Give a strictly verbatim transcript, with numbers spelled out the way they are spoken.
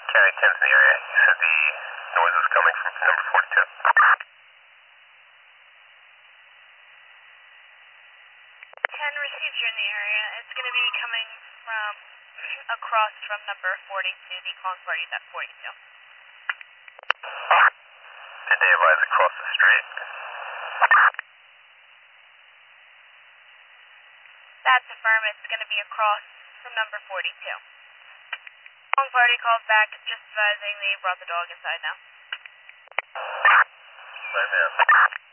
County ten's in the area. You said the noise was coming from number forty-two. ten received you in the area. It's going to be coming from across from number forty-two. The calling party is at forty-two. Did they advise across the street? That's affirm. It's going to be across from number forty-two. Calling party called back, just advising they brought the dog inside now. Right, man.